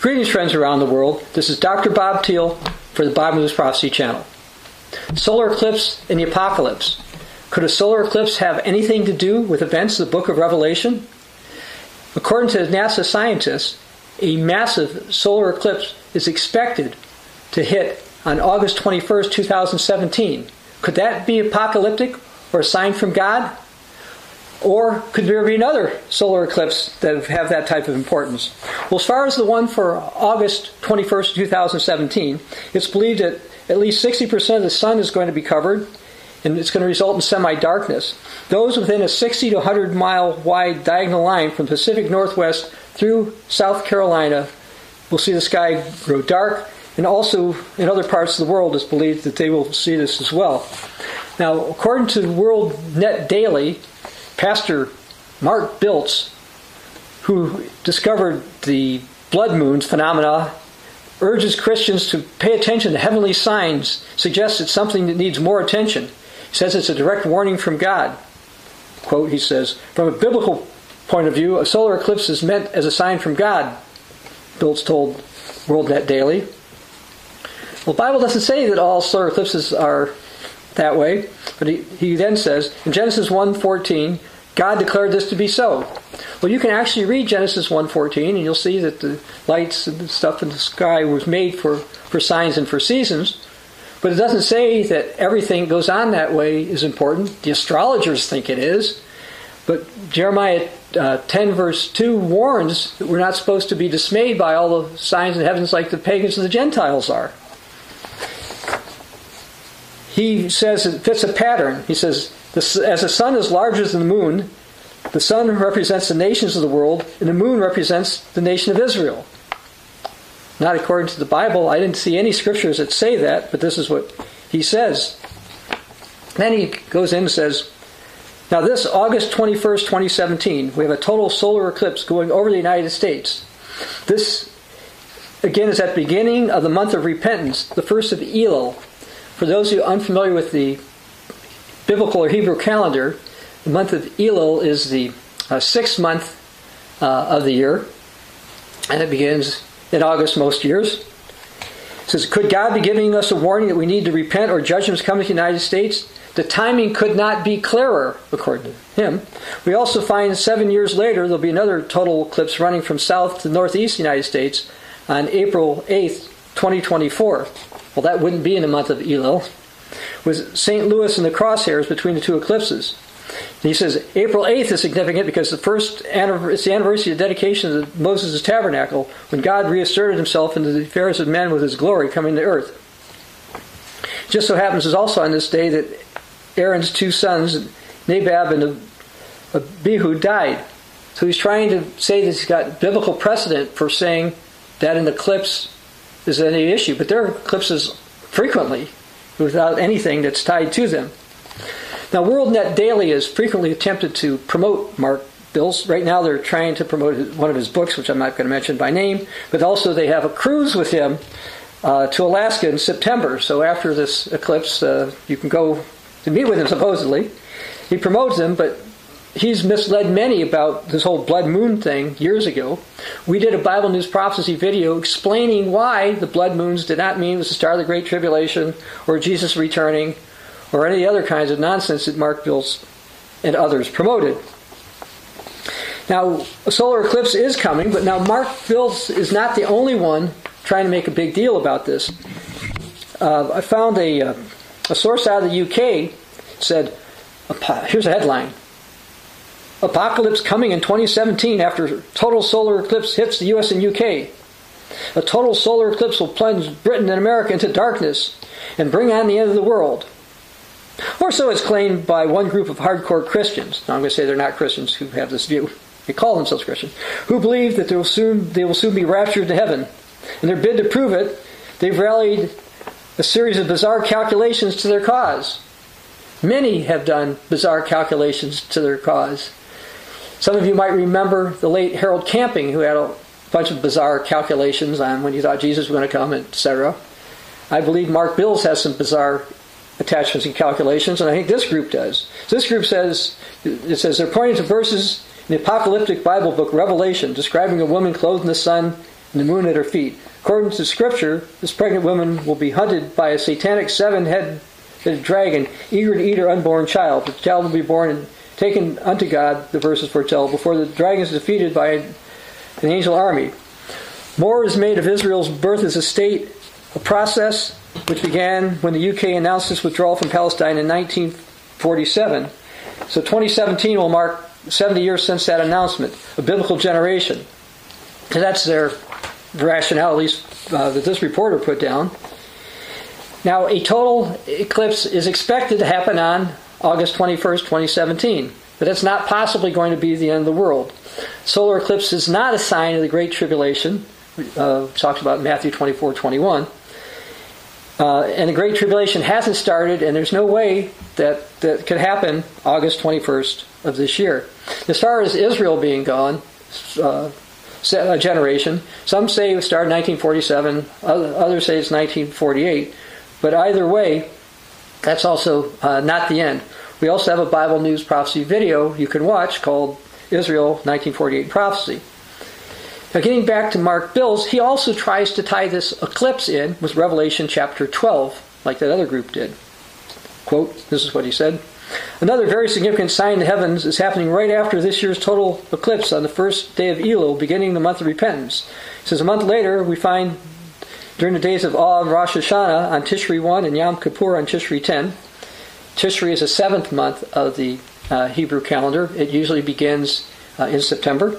Greetings, friends around the world. This is Dr. Bob Thiel for the Bible News Prophecy channel. Solar eclipse and the apocalypse. Could a solar eclipse have anything to do with events of the book of Revelation? According to NASA scientists, a massive solar eclipse is expected to hit on August 21st, 2017. Could that be apocalyptic or a sign from God? Or could there be another solar eclipse that have that type of importance? Well, as far as the one for August 21st, 2017, it's believed that at least 60% of the sun is going to be covered, and it's going to result in semi-darkness. Those within a 60 to 100 mile wide diagonal line from Pacific Northwest through South Carolina will see the sky grow dark, and also in other parts of the world it's believed that they will see this as well. Now, according to World Net Daily, Pastor Mark Biltz, who discovered the blood moons phenomena, urges Christians to pay attention to heavenly signs, suggests it's something that needs more attention. He says it's a direct warning from God. Quote, he says, from a biblical point of view, a solar eclipse is meant as a sign from God, Biltz told WorldNet Daily. Well, the Bible doesn't say that all solar eclipses are that way, but he then says, in Genesis 1:14, God declared this to be so. Well, you can actually read Genesis 1:14, and you'll see that the lights and stuff in the sky was made for signs and for seasons, but it doesn't say that everything goes on that way is important. The astrologers think it is, but Jeremiah 10 verse 2 warns that we're not supposed to be dismayed by all the signs in the heavens like the pagans and the Gentiles are. He says it fits a pattern. He says, as the sun is larger than the moon, the sun represents the nations of the world, and the moon represents the nation of Israel. Not according to the Bible. I didn't see any scriptures that say that, but this is what he says. Then he goes in and says, now this August 21st, 2017, we have a total solar eclipse going over the United States. This, again, is at the beginning of the month of repentance, the first of Elul. For those who are unfamiliar with the biblical or Hebrew calendar, the month of Elul is the sixth month of the year, and it begins in August most years. It says, could God be giving us a warning that we need to repent or judgments coming to the United States? The timing could not be clearer, according to him. We also find 7 years later there'll be another total eclipse running from south to northeast United States on April 8th, 2024. Well, that wouldn't be in the month of Elul. With St. Louis in the crosshairs between the two eclipses. And he says April 8th is significant because it's the anniversary of the dedication of Moses' tabernacle, when God reasserted himself into the affairs of men with his glory coming to earth. It just so happens it's also on this day that Aaron's two sons, Nadab and Abihu, died. So he's trying to say that he's got biblical precedent for saying that an eclipse is any issue. But there are eclipses frequently without anything that's tied to them. Now, WorldNet Daily has frequently attempted to promote Mark Biltz. Right now they're trying to promote one of his books, which I'm not going to mention by name, but also they have a cruise with him to Alaska in September. So after this eclipse, you can go to meet with him, supposedly. He promotes him, but he's misled many about this whole blood moon thing years ago. We did a Bible News Prophecy video explaining why the blood moons did not mean it was the start of the Great Tribulation or Jesus returning or any other kinds of nonsense that Mark Biltz and others promoted. Now, a solar eclipse is coming, but now Mark Biltz is not the only one trying to make a big deal about this. I found a source out of the UK said, here's a headline, Apocalypse coming in 2017 after total solar eclipse hits the US and UK. A total solar eclipse will plunge Britain and America into darkness and bring on the end of the world. Or so it's claimed by one group of hardcore Christians. Now I'm going to say they're not Christians who have this view. They call themselves Christians. Who believe that they will soon be raptured to heaven. In their bid to prove it, they've rallied a series of bizarre calculations to their cause. Many have done bizarre calculations to their cause. Some of you might remember the late Harold Camping, who had a bunch of bizarre calculations on when he thought Jesus was going to come, etc. I believe Mark Biltz has some bizarre attachments and calculations, and I think this group does. So this group says they're pointing to verses in the apocalyptic Bible book Revelation, describing a woman clothed in the sun and the moon at her feet. According to Scripture, this pregnant woman will be hunted by a satanic seven-headed dragon, eager to eat her unborn child. The child will be born and taken unto God, the verses foretell, before the dragon is defeated by an angel army. More is made of Israel's birth as a state, a process which began when the UK announced its withdrawal from Palestine in 1947. So 2017 will mark 70 years since that announcement, a biblical generation. And that's their rationale, at least that this reporter put down. Now, a total eclipse is expected to happen on August 21st, 2017. But it's not possibly going to be the end of the world. Solar eclipse is not a sign of the Great Tribulation. Talks about Matthew 24:21. And the Great Tribulation hasn't started, and there's no way that could happen August 21st of this year. As far as Israel being gone, a generation, some say it started in 1947, others say it's 1948. But either way, that's also not the end. We also have a Bible News Prophecy video you can watch called Israel 1948 Prophecy. Now, getting back to Mark Bills, he also tries to tie this eclipse in with Revelation chapter 12, like that other group did. Quote, this is what he said. Another very significant sign in the heavens is happening right after this year's total eclipse on the first day of Elul, beginning the month of repentance. He says, a month later, we find during the days of Awe and Rosh Hashanah on Tishri 1 and Yom Kippur on Tishri 10. Tishri is the 7th month of the Hebrew calendar. It usually begins in September.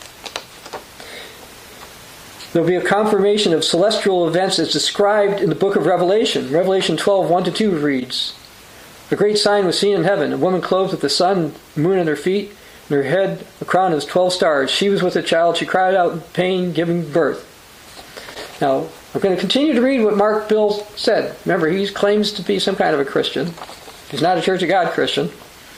There will be a confirmation of celestial events as described in the book of Revelation. Revelation 12, 1-2 reads, a great sign was seen in heaven, a woman clothed with the sun, the moon on her feet, and her head a crown of 12 stars. She was with a child. She cried out in pain, giving birth. Now, I'm going to continue to read what Mark Bills said. Remember, he claims to be some kind of a Christian. He's not a Church of God Christian.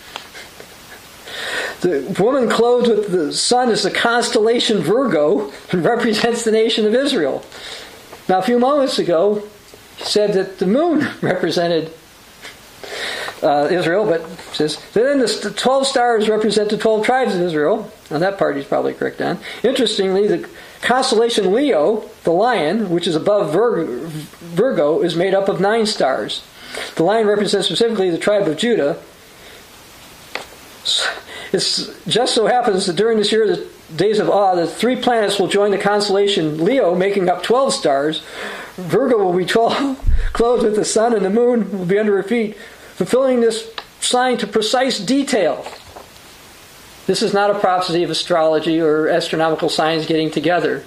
The woman clothed with the sun is the constellation Virgo and represents the nation of Israel. Now, a few moments ago, he said that the moon represented Israel, but says then the 12 stars represent the 12 tribes of Israel. Now, that part he's probably correct on. Interestingly, the constellation Leo, the lion, which is above Virgo, is made up of 9 stars. The lion represents specifically the tribe of Judah. It just so happens that during this year, the days of awe, the 3 planets will join the constellation Leo, making up 12 stars. Virgo will be 12, clothed with the sun, and the moon will be under her feet, fulfilling this sign to precise detail. This is not a prophecy of astrology or astronomical signs getting together.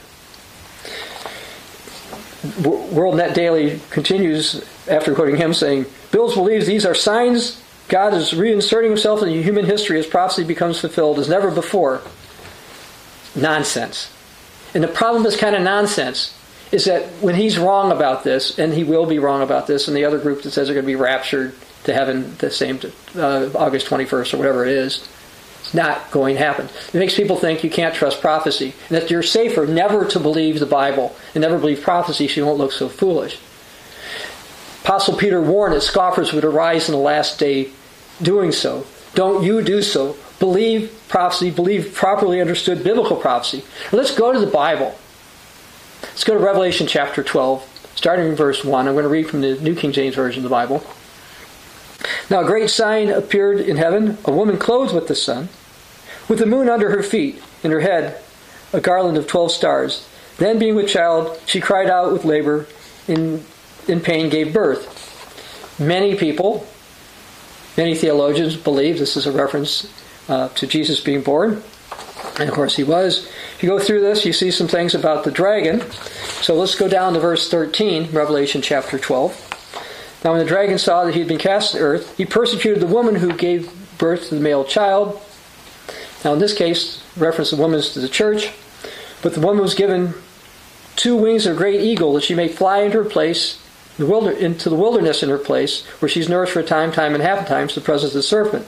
WorldNet Daily continues after quoting him saying, Bills believes these are signs God is reinserting himself in human history as prophecy becomes fulfilled as never before. Nonsense. And the problem is kind of nonsense is that when he's wrong about this, and he will be wrong about this, and the other group that says they're going to be raptured to heaven the same August 21st or whatever it is, it's not going to happen. It makes people think you can't trust prophecy, and that you're safer never to believe the Bible and never believe prophecy so you won't look so foolish. Apostle Peter warned that scoffers would arise in the last day doing so. Don't you do so. Believe prophecy, believe properly understood biblical prophecy. Now let's go to the Bible. Let's go to Revelation chapter 12, starting in verse 1. I'm going to read from the New King James Version of the Bible. Now a great sign appeared in heaven, a woman clothed with the sun, with the moon under her feet, and her head a garland of 12 stars. Then being with child, she cried out with labor, in pain gave birth. Many people, many theologians believe this is a reference to Jesus being born. And of course he was. If you go through this, you see some things about the dragon. So let's go down to verse 13, Revelation chapter 12. Now when the dragon saw that he had been cast to earth, he persecuted the woman who gave birth to the male child. Now in this case, reference the woman to the church. But the woman was given 2 wings of a great eagle, that she may fly into her place, into the wilderness in her place, where she's nourished for a time and half a time, to the presence of the serpent.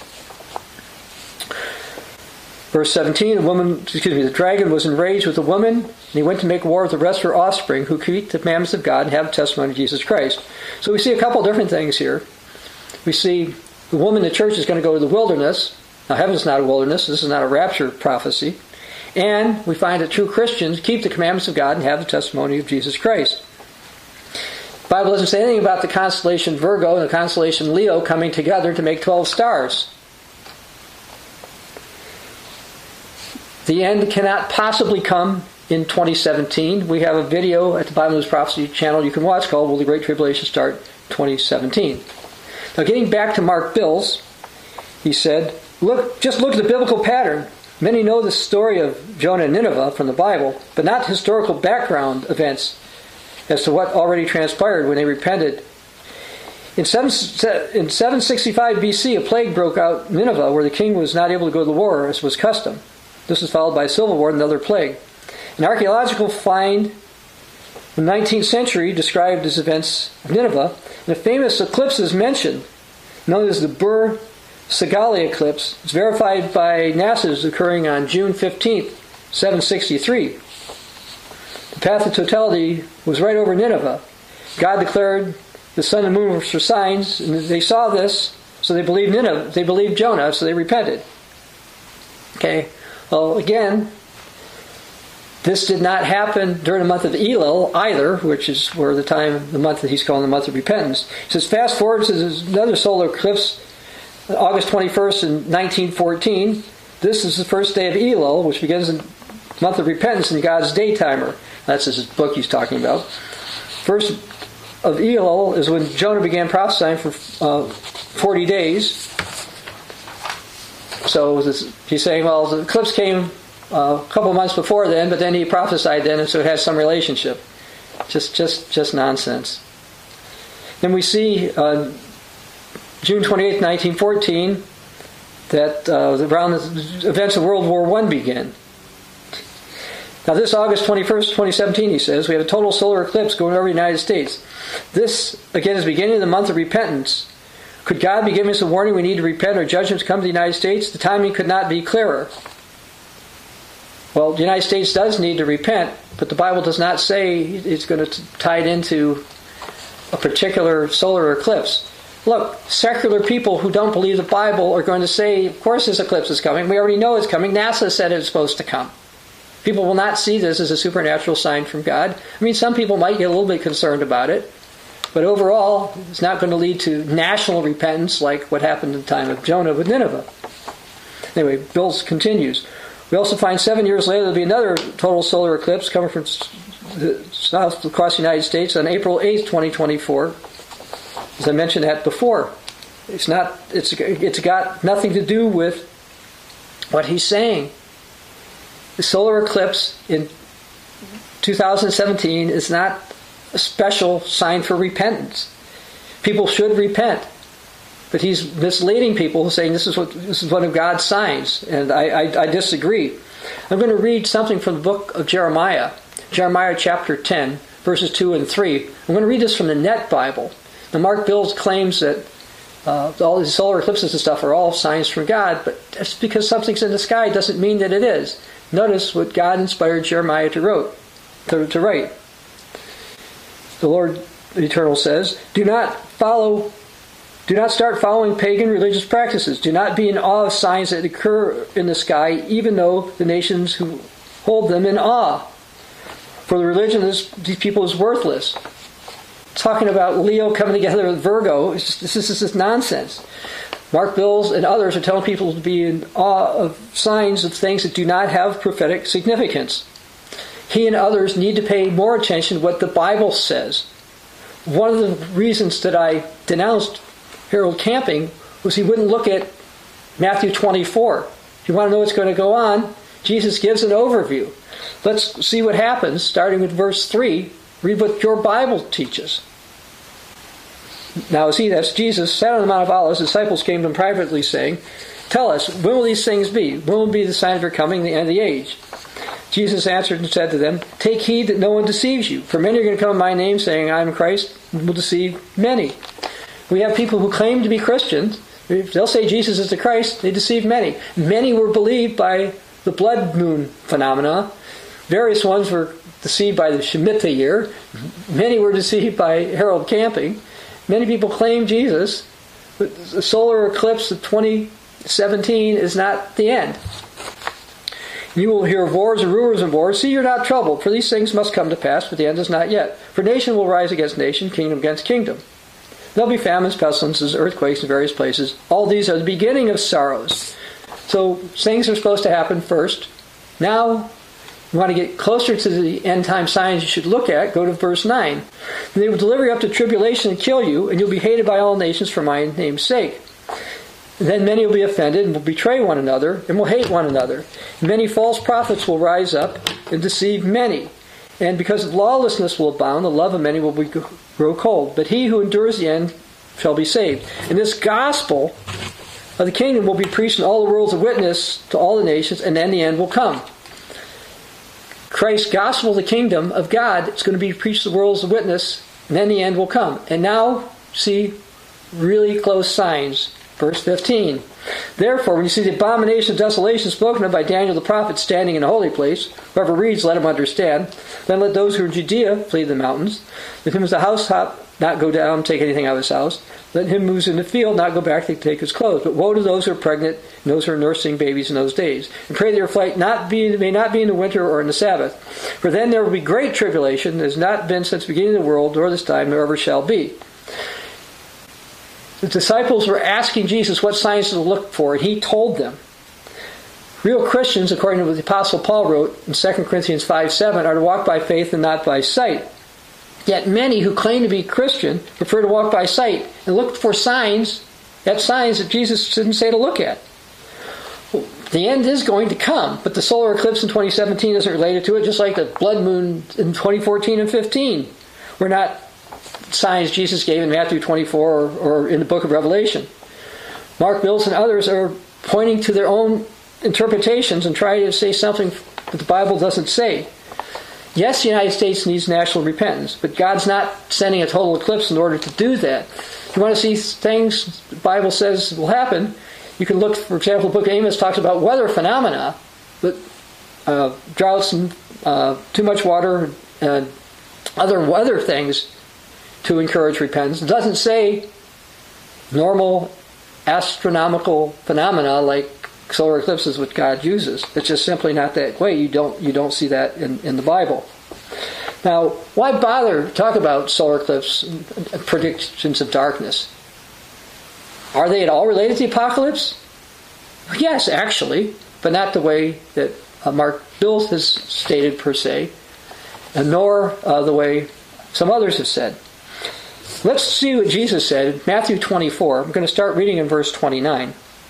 Verse 17, the dragon was enraged with the woman, and he went to make war with the rest of her offspring, who keep the commandments of God and have the testimony of Jesus Christ. So we see a couple different things here. We see the woman, the church, is going to go to the wilderness. Now heaven's not a wilderness. This is not a rapture prophecy. And we find that true Christians keep the commandments of God and have the testimony of Jesus Christ. The Bible doesn't say anything about the constellation Virgo and the constellation Leo coming together to make 12 stars. The end cannot possibly come in 2017. We have a video at the Bible News Prophecy channel you can watch called Will the Great Tribulation Start 2017? Now getting back to Mark Bills, he said, just look at the biblical pattern. Many know the story of Jonah and Nineveh from the Bible, but not historical background events as to what already transpired when they repented. In 765 BC, a plague broke out in Nineveh where the king was not able to go to the war as was custom. This was followed by a civil war and another plague. An archaeological find in the 19th century described these events of Nineveh, and a famous eclipse is mentioned, known as the Bur-Sagali eclipse. It's verified by NASA as occurring on June 15th, 763. The path of totality was right over Nineveh. God declared the sun and moon were for signs, and they saw this, so they believed Nineveh. They believed Jonah, so they repented. Okay. Well, again, this did not happen during the month of Elul either, which is where the month that he's calling the month of repentance. He says, fast forward to another solar eclipse, August 21st in 1914. This is the first day of Elul, which begins the month of repentance in God's day timer. That's his book he's talking about. First of Elul is when Jonah began prophesying for 40 days. So he's saying, well, the eclipse came a couple of months before then, but then he prophesied then, and so it has some relationship. Just nonsense. Then we see June 28, 1914, that around the events of World War I begin. Now this August 21st, 2017, he says, we have a total solar eclipse going over the United States. This, again, is the beginning of the month of repentance. Could God be giving us a warning we need to repent or judgments come to the United States? The timing could not be clearer. Well, the United States does need to repent, but the Bible does not say it's going to tie it into a particular solar eclipse. Look, secular people who don't believe the Bible are going to say, of course this eclipse is coming. We already know it's coming. NASA said it's supposed to come. People will not see this as a supernatural sign from God. I mean, some people might get a little bit concerned about it, but overall, it's not going to lead to national repentance like what happened in the time of Jonah with Nineveh. Anyway, Bills continues. We also find 7 years later there'll be another total solar eclipse coming from south across the United States on April 8th, 2024. As I mentioned that before, it's got nothing to do with what he's saying. The solar eclipse in 2017 is not a special sign for repentance. People should repent, but he's misleading people, saying this is one of God's signs, and I disagree. I'm going to read something from the book of Jeremiah chapter 10, verses 2 and 3. I'm going to read this from the Net Bible. Now, Mark Bills claims that all these solar eclipses and stuff are all signs from God, but just because something's in the sky doesn't mean that it is. Notice what God inspired Jeremiah to write. The Lord Eternal says, Do not start following pagan religious practices. Do not be in awe of signs that occur in the sky, even though the nations who hold them in awe. For the religion of these people is worthless. Talking about Leo coming together with Virgo, this is nonsense. Mark Bills and others are telling people to be in awe of signs of things that do not have prophetic significance. He and others need to pay more attention to what the Bible says. One of the reasons that I denounced Harold Camping was he wouldn't look at Matthew 24. If you want to know what's going to go on, Jesus gives an overview. Let's see what happens, starting with verse 3. Read what your Bible teaches. Now, that's Jesus, sat on the Mount of Olives. The disciples came to him privately, saying, Tell us, when will these things be? When will be the sign of your coming, the end of the age? Jesus answered and said to them, Take heed that no one deceives you. For many are going to come in my name, saying, I am Christ, and will deceive many. We have people who claim to be Christians. If they'll say Jesus is the Christ, they deceive many. Many were believed by the blood moon phenomena. Various ones were deceived by the Shemitah year. Many were deceived by Harold Camping. Many people claim Jesus, but the solar eclipse of 2017 is not the end. You will hear of wars and rumors of wars. See, you're not troubled, for these things must come to pass, but the end is not yet. For nation will rise against nation, kingdom against kingdom. There'll be famines, pestilences, earthquakes in various places. All these are the beginning of sorrows. So things are supposed to happen first. Now, you want to get closer to the end time signs you should look at, go to verse 9. And they will deliver you up to tribulation and kill you, and you'll be hated by all nations for my name's sake. And then many will be offended and will betray one another and will hate one another. And many false prophets will rise up and deceive many. And because lawlessness will abound, the love of many will grow cold. But he who endures the end shall be saved. And this gospel of the kingdom will be preached in all the world as a witness to all the nations, and then the end will come. Christ's gospel of the kingdom of God is going to be preached to the world as a witness, and then the end will come. And now, see really close signs. Verse 15. Therefore, when you see the abomination of desolation spoken of by Daniel the prophet standing in a holy place, whoever reads, let him understand. Then let those who are in Judea flee to the mountains. Let him who is a housetop not go down, take anything out of his house. Let him who is in the field not go back to take his clothes. But woe to those who are pregnant and those who are nursing babies in those days. And pray that your flight may not be in the winter or in the Sabbath. For then there will be great tribulation, as has not been since the beginning of the world, nor this time, nor ever shall be. The disciples were asking Jesus what signs to look for, and he told them. Real Christians, according to what the Apostle Paul wrote in 2 Corinthians 5:7, are to walk by faith and not by sight. Yet many who claim to be Christian prefer to walk by sight and look for signs that Jesus didn't say to look at. The end is going to come, but the solar eclipse in 2017 isn't related to it, just like the blood moon in 2014 and 15 were not signs Jesus gave in Matthew 24 or in the book of Revelation. Mark Bills and others are pointing to their own interpretations and trying to say something that the Bible doesn't say. Yes, the United States needs national repentance, but God's not sending a total eclipse in order to do that. If you want to see things the Bible says will happen, you can look, for example, the book of Amos talks about weather phenomena, but droughts and too much water and other weather things to encourage repentance. It doesn't say normal astronomical phenomena like solar eclipses, which God uses. It's just simply not that way. You don't see that in the Bible. Now, why bother to talk about solar eclipse and predictions of darkness? Are they at all related to the apocalypse? Yes, actually, but not the way that Mark Bills has stated per se, and nor the way some others have said. Let's see what Jesus said in Matthew 24. I'm going to start reading in verse 29.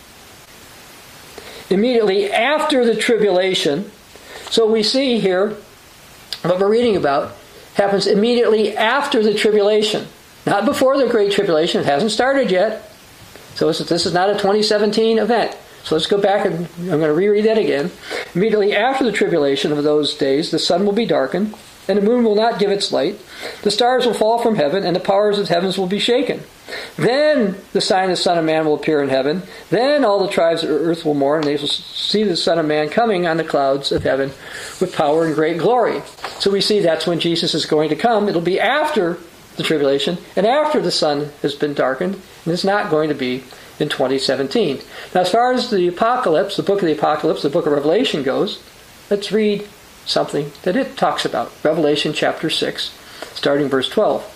Immediately after the tribulation, so we see here what we're reading about happens immediately after the tribulation. Not before the Great Tribulation. It hasn't started yet. So this is not a 2017 event. So let's go back and I'm going to reread that again. Immediately after the tribulation of those days, the sun will be darkened, and the moon will not give its light. The stars will fall from heaven, and the powers of heavens will be shaken. Then the sign of the Son of Man will appear in heaven. Then all the tribes of earth will mourn, and they will see the Son of Man coming on the clouds of heaven with power and great glory. So we see that's when Jesus is going to come. It'll be after the tribulation, and after the sun has been darkened, and it's not going to be in 2017. Now, as far as the apocalypse, the book of the apocalypse, the book of Revelation goes, let's read something that it talks about. Revelation chapter 6, starting verse 12.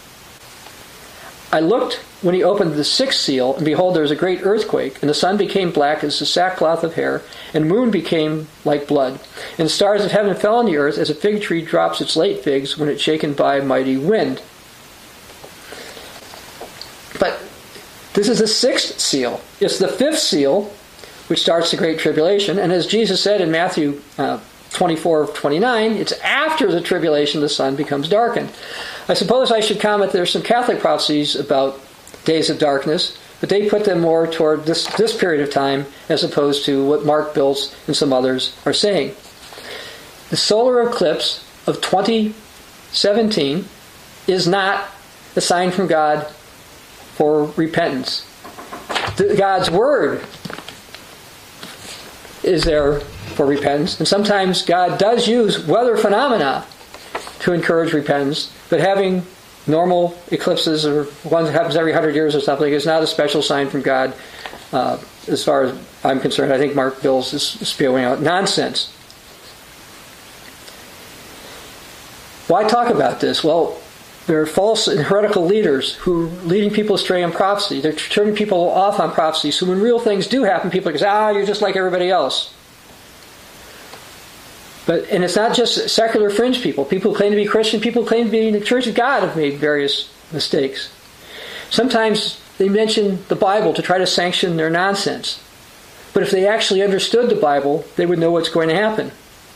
I looked when he opened the sixth seal, and behold, there was a great earthquake, and the sun became black as the sackcloth of hair, and the moon became like blood, and the stars of heaven fell on the earth as a fig tree drops its late figs when it's shaken by a mighty wind. But this is the sixth seal. It's the fifth seal, which starts the Great Tribulation, and as Jesus said in Matthew 24:29, it's after the tribulation the sun becomes darkened. I suppose I should comment there's some Catholic prophecies about days of darkness, but they put them more toward this period of time as opposed to what Mark Bills and some others are saying. The solar eclipse of 2017 is not a sign from God for repentance. God's Word is there for repentance, and sometimes God does use weather phenomena to encourage repentance, but having normal eclipses or one that happens every 100 years or something is not a special sign from God as far as I'm concerned. I think Mark Bills is spewing out nonsense. Why talk about this? Well, there are false and heretical leaders who are leading people astray in prophecy. They're turning people off on prophecy. So when real things do happen, people say, you're just like everybody else. And it's not just secular fringe people. People who claim to be Christian, people who claim to be in the Church of God have made various mistakes. Sometimes they mention the Bible to try to sanction their nonsense. But if they actually understood the Bible, they would know what's going to happen.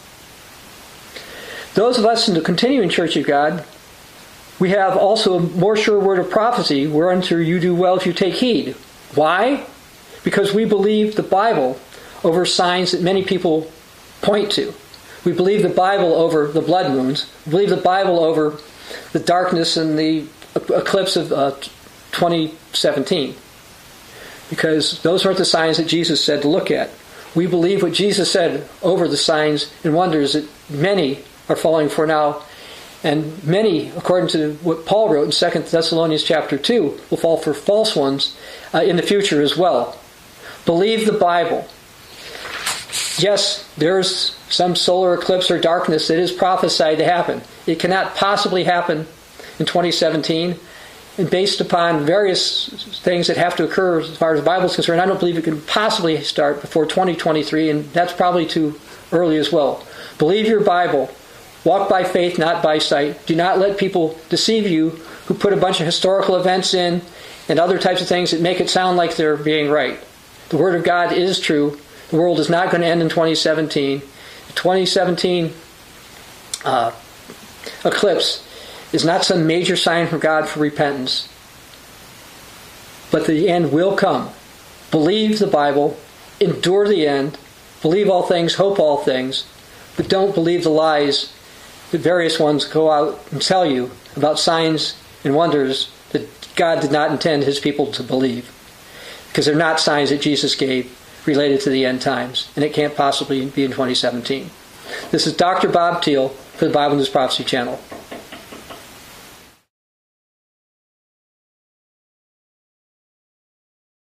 Those of us in the continuing Church of God, we have also a more sure word of prophecy, whereunto you do well if you take heed. Why? Because we believe the Bible over signs that many people point to. We believe the Bible over the blood moons. We believe the Bible over the darkness and the eclipse of 2017. Because those aren't the signs that Jesus said to look at. We believe what Jesus said over the signs and wonders that many are falling for now. And many, according to what Paul wrote in 2 Thessalonians chapter 2, will fall for false ones in the future as well. Believe the Bible. Yes, there's some solar eclipse or darkness that is prophesied to happen. It cannot possibly happen in 2017. And based upon various things that have to occur as far as the Bible is concerned, I don't believe it can possibly start before 2023, and that's probably too early as well. Believe your Bible. Walk by faith, not by sight. Do not let people deceive you who put a bunch of historical events in and other types of things that make it sound like they're being right. The Word of God is true. The world is not going to end in 2017. The 2017 eclipse is not some major sign from God for repentance. But the end will come. Believe the Bible. Endure the end. Believe all things. Hope all things. But don't believe the lies that various ones go out and tell you about signs and wonders that God did not intend His people to believe. Because they're not signs that Jesus gave related to the end times. And it can't possibly be in 2017. This is Dr. Bob Thiel for the Bible News Prophecy Channel.